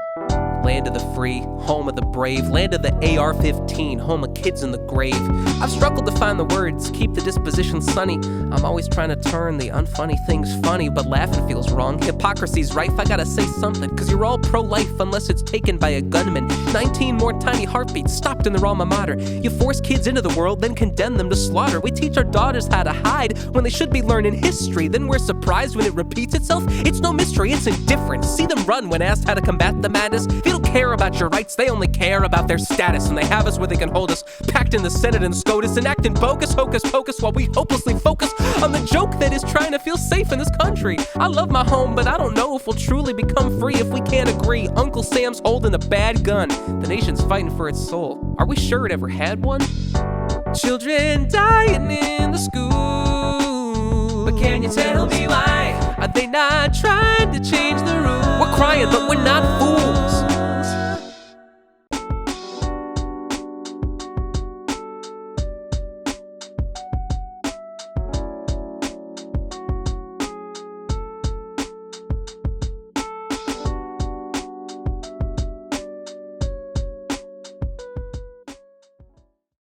Land of the free, home of the brave, land of the AR-15, home of kids in the grave. I've struggled to find the words, keep the disposition sunny. I'm always trying to turn the unfunny things funny, but laughing feels wrong. Hypocrisy's rife, I gotta say something, cause you're all pro-life unless it's taken by a gunman. 19 more tiny heartbeats stopped in their alma mater. You force kids into the world, then condemn them to slaughter. We teach our daughters how to hide when they should be learning history. Then we're surprised when it repeats itself. It's no mystery, it's indifference. See them run when asked how to combat the madness. They don't care about your rights, they only care about their status. And they have us where they can hold us, packed in the Senate and SCOTUS, enacting bogus hocus pocus while we hopelessly focus on the joke that is trying to feel safe in this country. I love my home, but I don't know if we'll truly become free if we can't agree. Uncle Sam's holding a bad gun, the nation's fighting for its soul. Are we sure it ever had one? Children dying in the school, but can you tell me why? Are they not trying to change the rules? We're crying, but we're not